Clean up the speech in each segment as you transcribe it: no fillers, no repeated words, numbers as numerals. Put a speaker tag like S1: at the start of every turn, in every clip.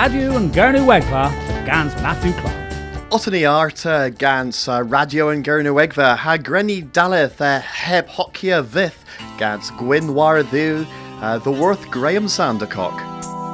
S1: Radio and Gurnu Wegva, Gans Matthew Clark.
S2: Otany Arta Gans Radio and Gurnu Wegva, ha Grenny Daleth heb Hokia Vith, Gans Gwyn War Dhu, the Worth Graham Sandercock.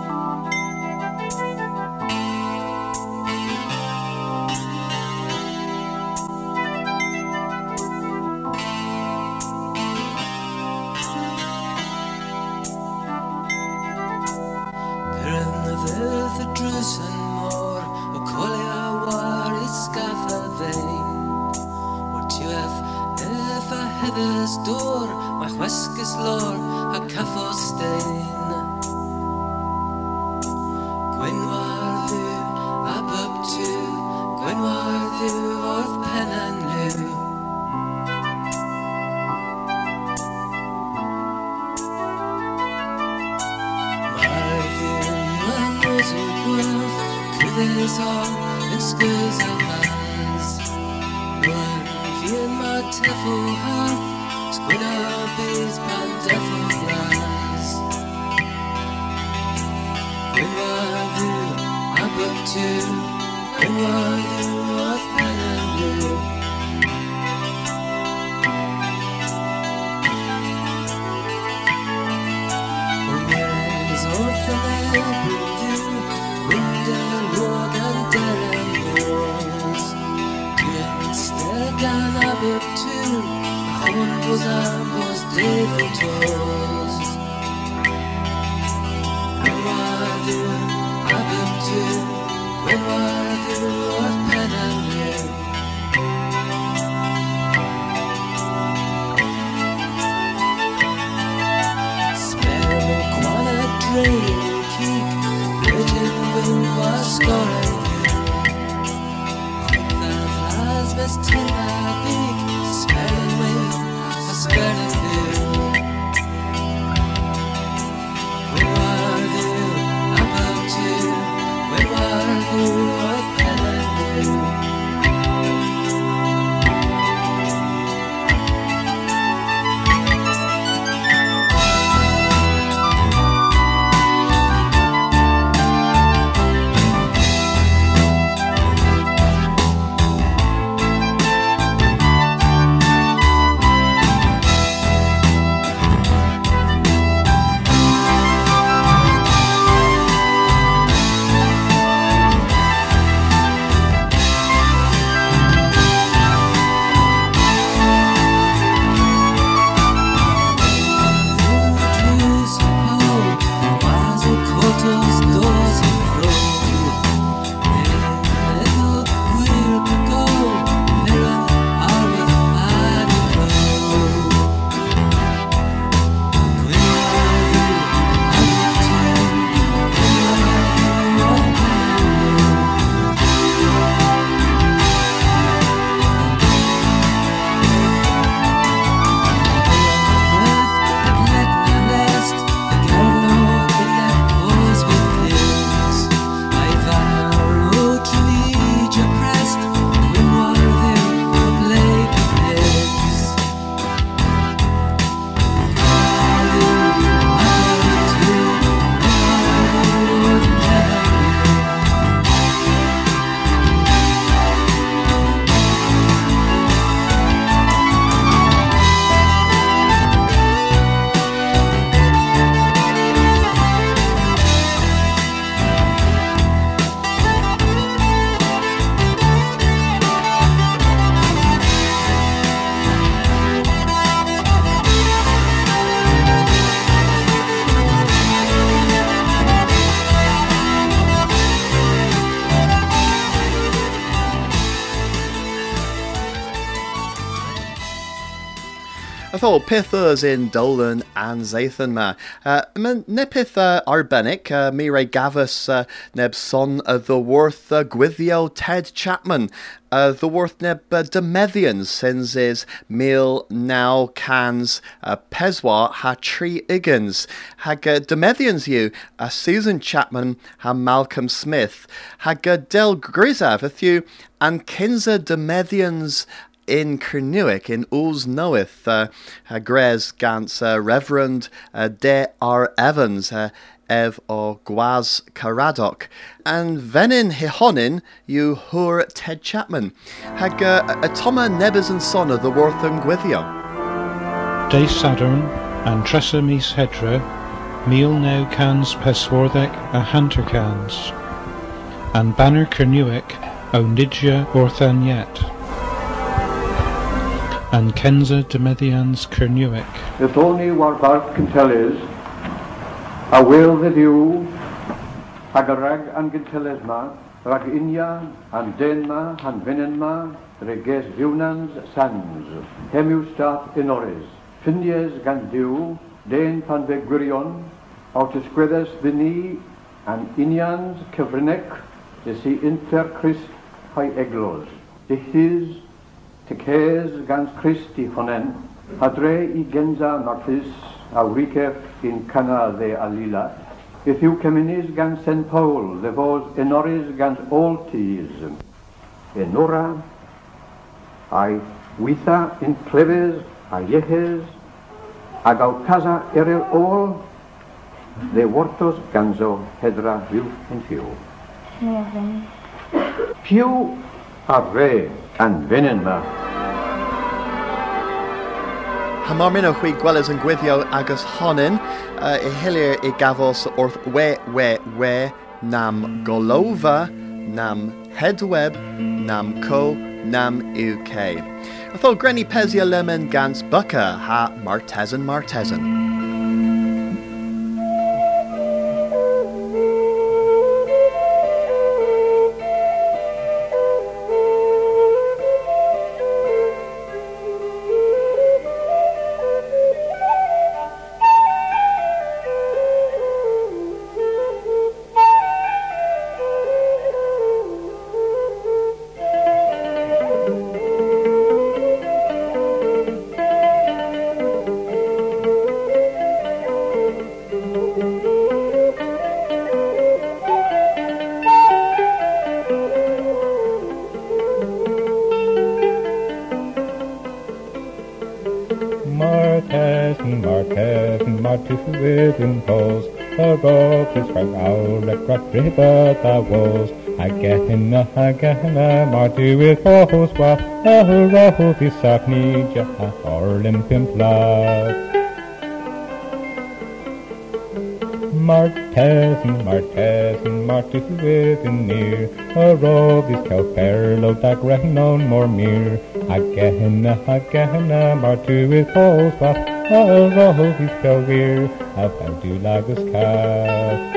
S2: I thought pithers in Dolan and Zathan ma. Nepith Arbenik, Mire Gavus neb son the worth Gwithio Ted Chapman. The worth neb Demethians sins is meal now cans Peswa ha tree Iggins. Hag Demethians you Susan Chapman ha Malcolm Smith. Hag Del Grizav a few and Kinza Demethians in Kernuic, in Ools Knoweth, Grez Gans, Reverend De R. Evans, ev o Gwaz Caradoc, and venin hihonin you hur Ted Chapman. Hag a Toma Nebas and son of the Wortham Gwithio.
S3: Day Saturn and Tressa mis hedra, meal now cans peswarthek a hunter cans, and banner kernuic o nidja orthan yet, and Kenza Demedians kernuic.
S4: If only what God can tell is, a will the view, hag a rag and gintelesma, rag inya and denma and vinenma, reges viwnans sans, hemustat inoris, finies gandiu, den pan vegurion, autisquedes vini, and inyans kevrinek, si inter Christ high eglos, de his, tekes gans Christi honen, hadre I genza martis, aurikef in cana de alila, if you caminis gans St. Paul, the vos enoris gans oltis, enora, I witha in pleves, a yehes, agau casa erel all, de vortos ganzo hedra viu in fiu. Piu arre and venenma.
S2: Hamarmino hui gwellas and gwithio agus honin, I hilir I gavos orth we nam golova, nam headweb, nam co, nam uk. I thought Granny Pezia lemon gans bucka ha martesan.
S5: Within poles, the rope is from our record river that was. I get in a marty with hoes, what a rope is Sapnija, or limping blood. Martes within near, a rope is Calperlo, that rain on more mere. I get in a marty with hoes, what oh, roho is so weird, how do you like this cat?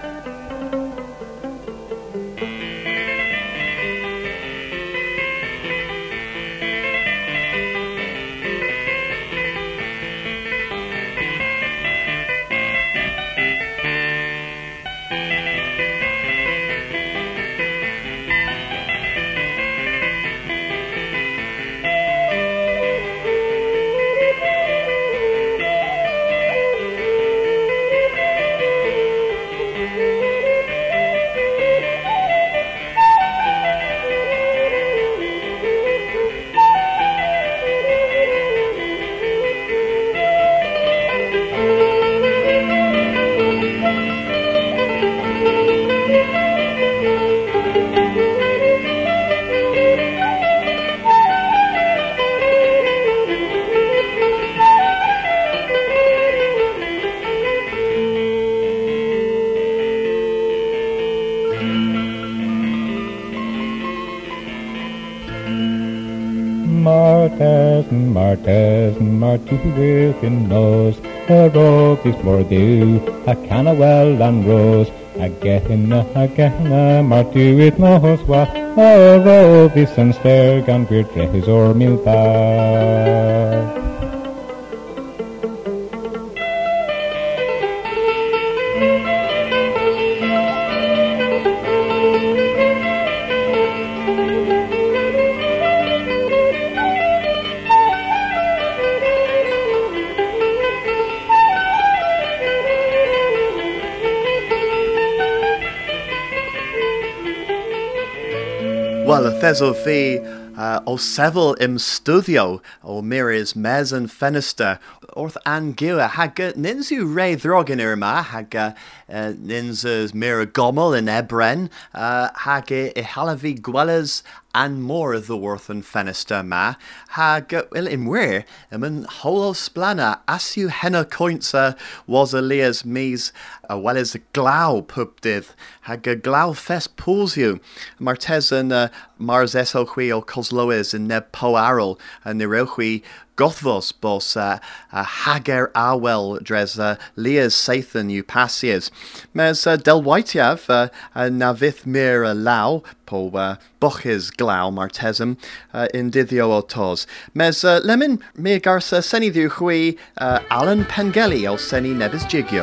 S5: Marty within nose, a rope is more due, a canna well and rose, a getting Marty with nose, what a rope is and stare, and weird dress or milk bar.
S2: Well, a theso fi o sevel im studio o miris mes and fenister orth angua hag ninsu ray drogin irma hag ninsus mira gommel in ebren hag I halavi gwellas and more of the worth and fenister ma hag well in where in holo splana asu henna coinsa was Elias mees well as glau pubdith hag glau fest pulls you martes and mars esohui o coslois in neb poarol and nirohui Gothvos bos hager awel dres Leas Sathan you passies. Mes del Whiteav navith mir lau po boches glau martesum in dithio otos. Mes lemon me garsa seni du hui Alan Pengelly o seni nebis jigio.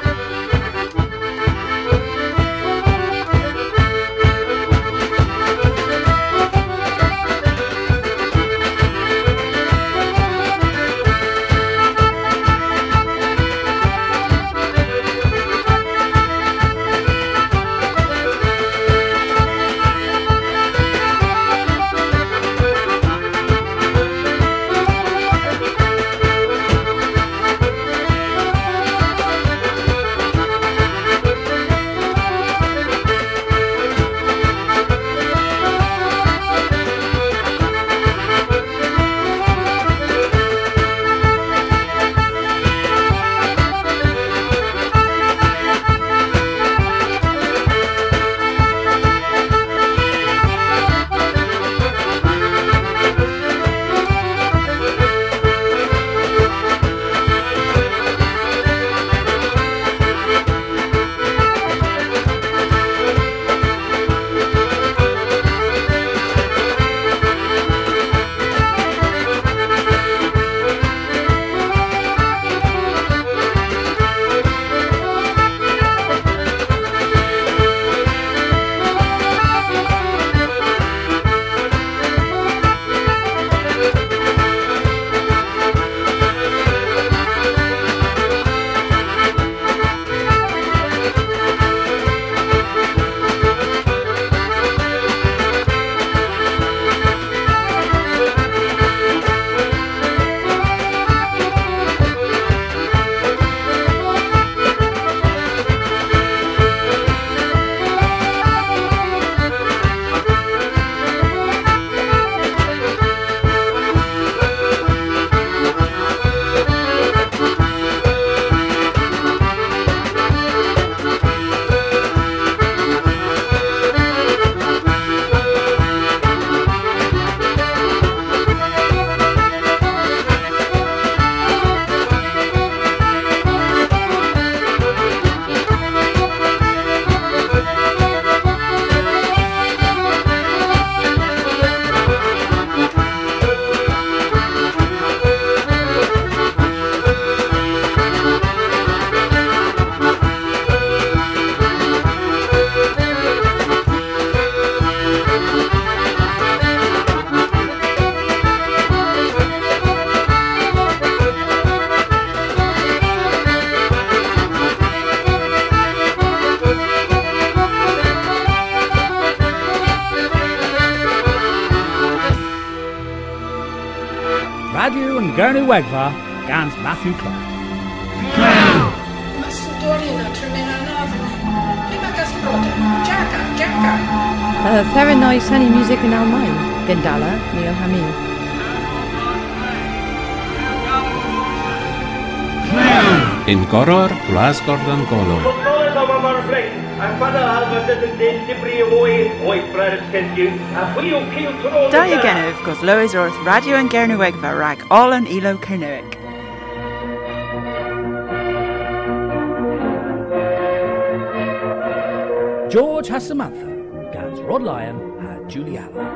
S1: Radio and Gurney Wegva, Gans Matthew Clark.
S6: Therinoi Sunny Music in Almain, Gandala, Neil Hamid.
S7: In Goror, Glasgordon Golo.
S8: Da again of Goslois Orth Radio and Gernewegva rag all an Elo Kernuik.
S1: George has Samantha, Gans Rod Lyon and Julie Allard.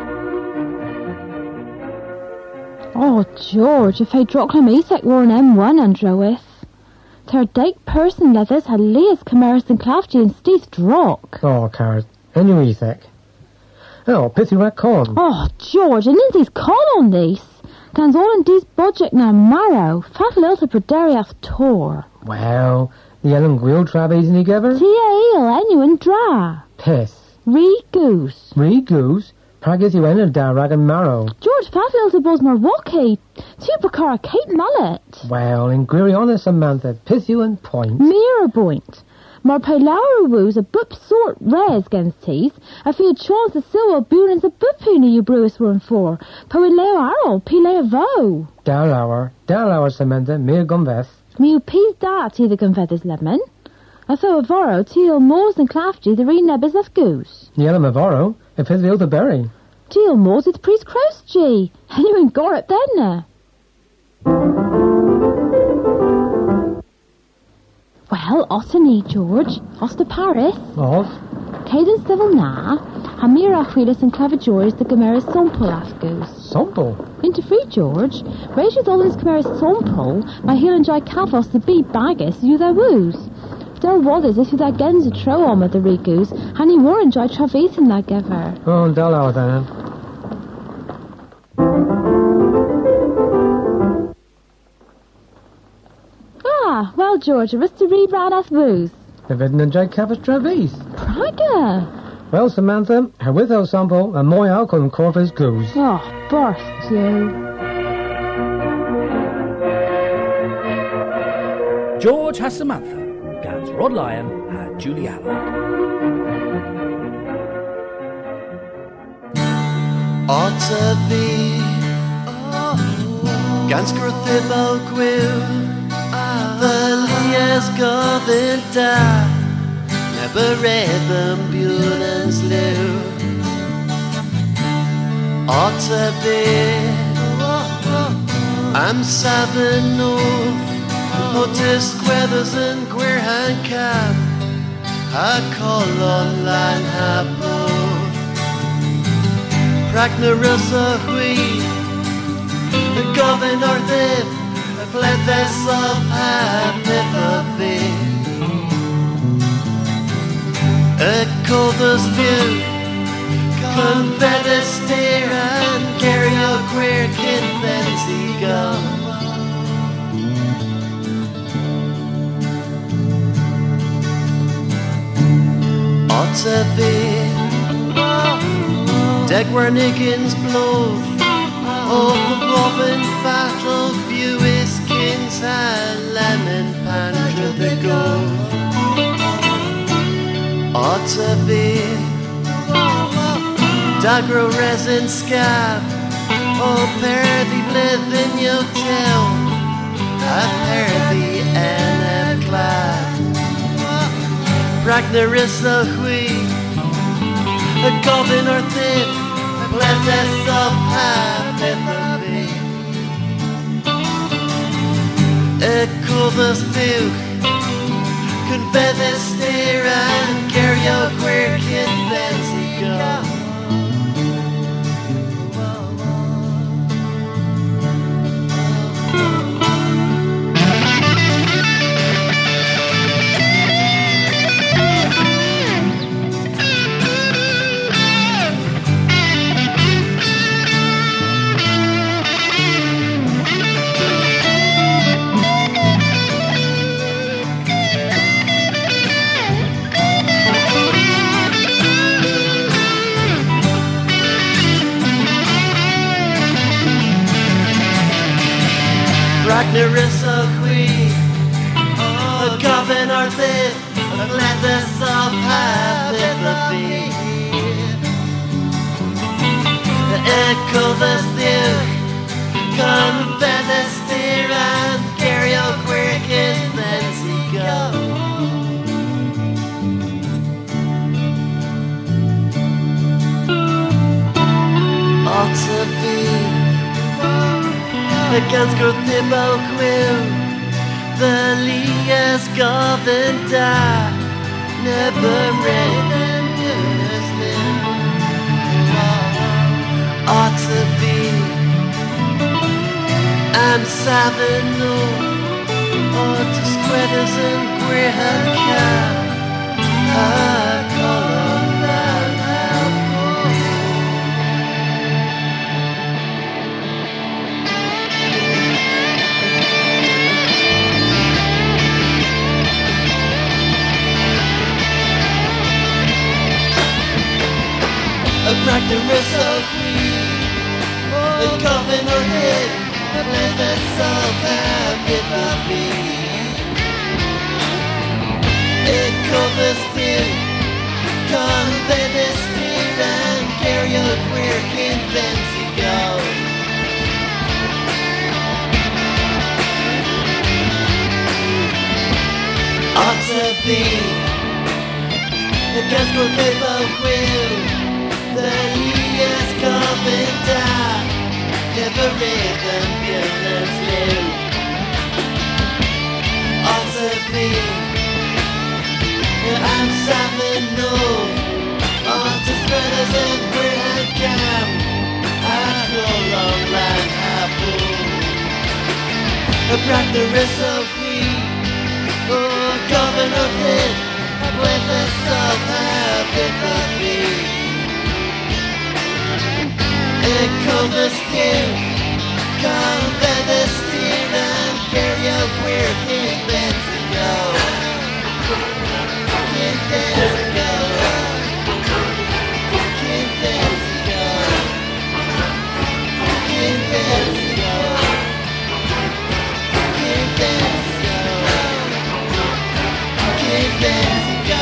S9: Oh, George, if I dropped Clemethek were an M1 and Drowith. Ter dike person leathers had Leas Camaris and Clafty and Steve Drock.
S10: Oh, Card, Enuethek. Oh, Pithy Con.
S9: Oh, George, and Lindsay's call on this. Gans all in these budget now marrow. Fat little Broderiach tour.
S10: Well, the Ellen Gwil Travies and together?
S9: Tia eel, Enu and Dra.
S10: Piss.
S9: Re goose.
S10: Re goose? Pragus you in da rag and marrow.
S9: George Faffield a buzz more walkie. Super car Kate Mallet.
S10: Well, in Gwiriona Samantha, piss you and point.
S9: Mirror point. Mar pe lawer woos a bup sort res gens teeth. A few chance the silver boonens a bupuni you brewis were for. Po we leo arrow, pe leo vo.
S10: Darlower Samantha, mere gumveth.
S9: Mew peas da to the confetters lemon. I thought a voro teal moors and clafgy the reen nebbers of goose.
S10: Yellow Mavoro, if his the berry.
S9: Teal moors with priest cross G. And you in gore up then. Well, Ottany, George. Oster Paris.
S10: Of?
S9: Cadence Civil Na. Hamira Achilles and Clever George the Gamera Somple Afgoos.
S10: Somple?
S9: Into free, George. Rachel Dolan's Gamera Somple. My heel and dry calfos the bee baggis you their woos. Del Wathers if you that gens a tro on with the rigoos. Honey more enjoy travis in that giver.
S10: Oh, Darlower then.
S9: Ah, well, George, a to rebrand us woos.
S10: The Vidden and Jake Cavis Travis.
S9: Praga.
S10: Well, Samantha, her with her sample, and my alcohol and corpus goose.
S9: Oh, burst you.
S1: George has Samantha, Gans Rod Lyon and Julie Allen.
S11: Otta fi Gans Gurthibal Gwyl The Lias Gofyn da Neber Evan Bulans Liw Otta fi Am Savin North Otis Squathers and Gwirhan Cab Ha Colon Lan Ha both Pragnarus a Hui The Govern Orthif The Plethes of Hapithafi Echothus View Convetus Steer and Gario Queer Kinfenzi Gum Ottavi Degwarniggins blow Oh, the bobbin fatal view is kins lemon pandra the gove Ottavi Dagro resin scab Oh, perthy blithin yo tell A perthy and clad Pragnarissa Hui A Govin or Thin A Plethes of Hapithafi Echothus Duke Convetus Steer and Gario Queer Kinfenzi Go Ragnarissa Hui A Govin Orthith A Plethes of Hapithafi Echo the Thuke Convetus Steer and Gario Queer Kinfenzi Go Ottavi Against Gurthibal Quill The Lias Govin da Never Raven Dunas Lim Ottavi Am Savino Otta Squatters and Gwirhan Cab Ha Colon Lan A practice of free. The coffin or head, the blessed soul have with the feet. It covers still, convey the steer and carry out where can fancy go. Ought to be the Gasco paper quill that he has come and died. Never read the ambulance live. Ought to be I'm savin' no ought to spread as a grand camp. I call on land apple. A practice of free. Oh, governor fit with a self-apathy. Echo the skin, convey the steer and carry out where King Benson go. King Benson go. King Benson go. King Benson go. King Benson go. King Benson go.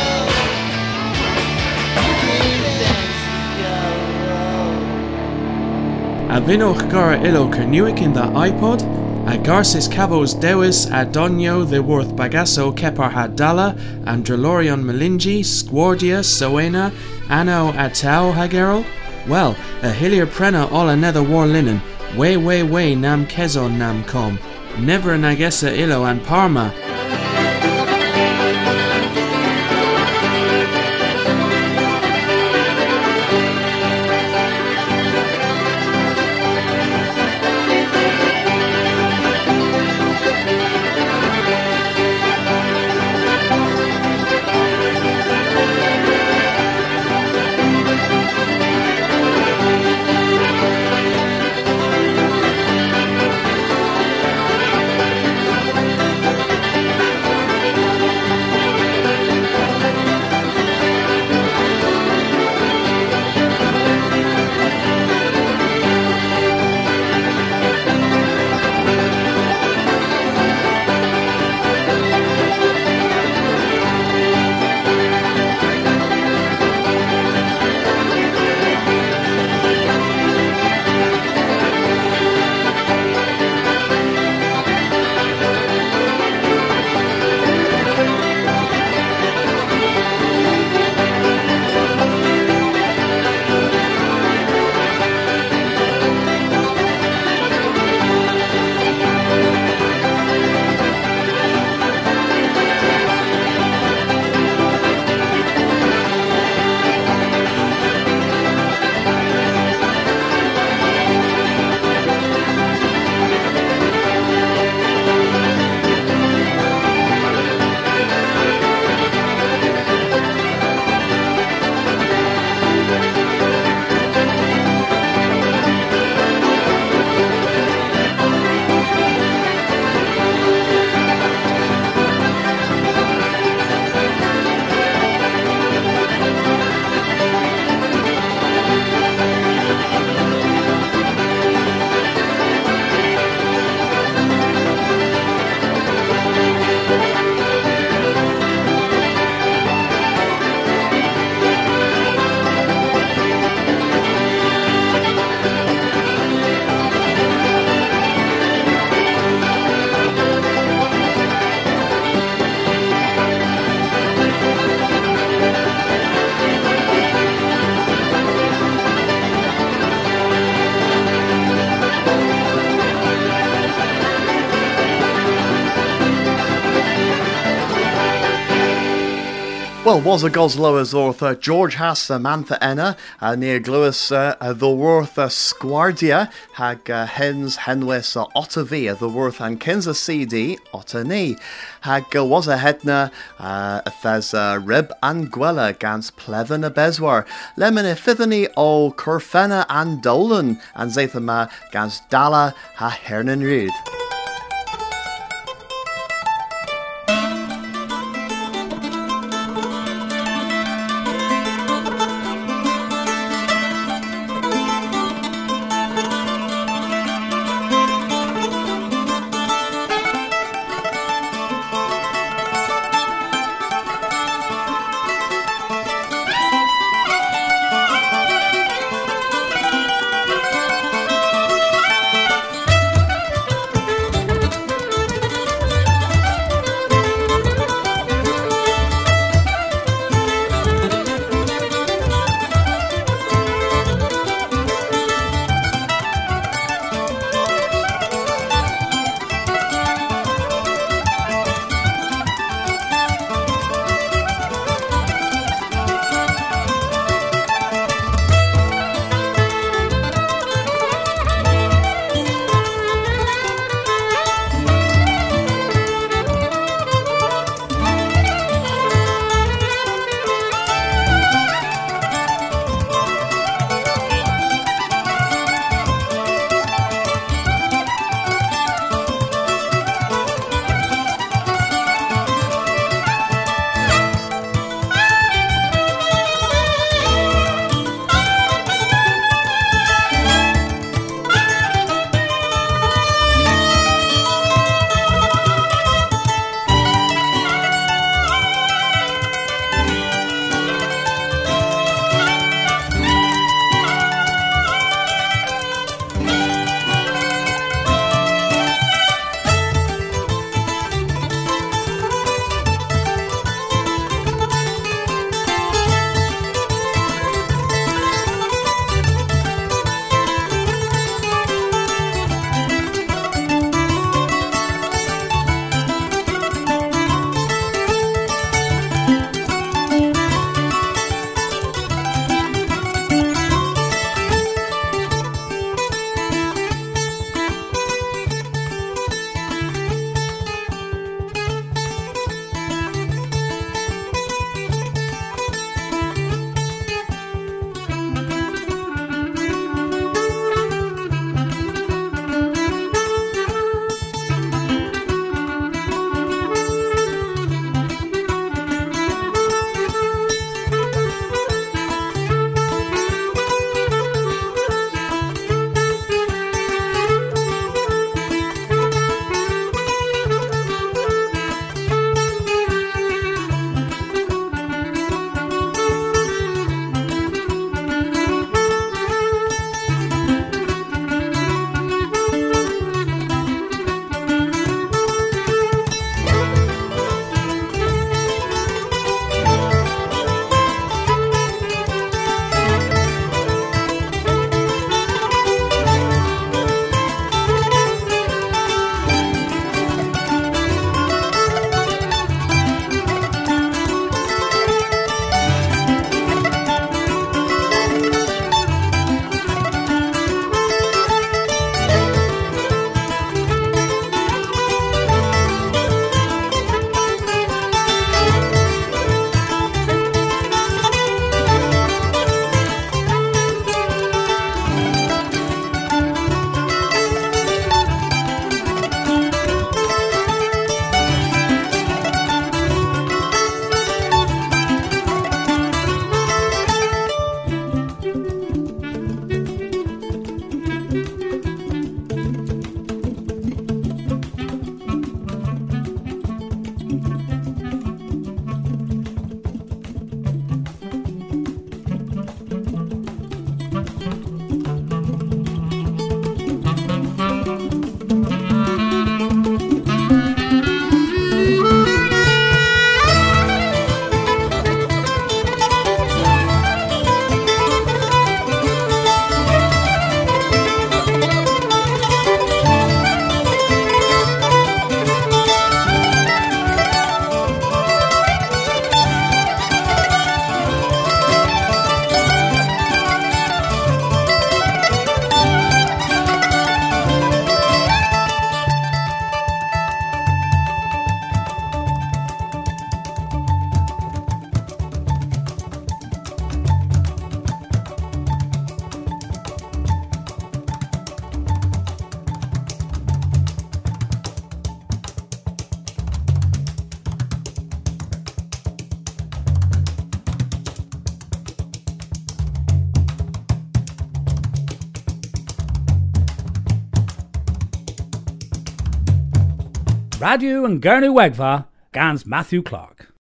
S11: King Benson go.
S12: A vinoch gar illo Kernuic in the iPod, a garsis cavos dewis a donio the worth bagasso kepar hadala, Andrelorion melingi, Squardia, Soena, Anno atau hagerol? Well, a hillier prena all another war linen, way nam kezo nam com, never nagessa illo and Parma.
S2: Well, was a Goslow as author George has Samantha Enna, near Glewis the worth Squardia, hag hens henwis Ottavi the worth and Kinza CD Ottani, hag was a hetna thes rib and gwella gans pleven a bezwar, lemon ifithani o Curfena and Dolan, and zathama gans Dala ha hernan rud.
S1: Radio and Gernú Wegva, Gans Matthew Clark.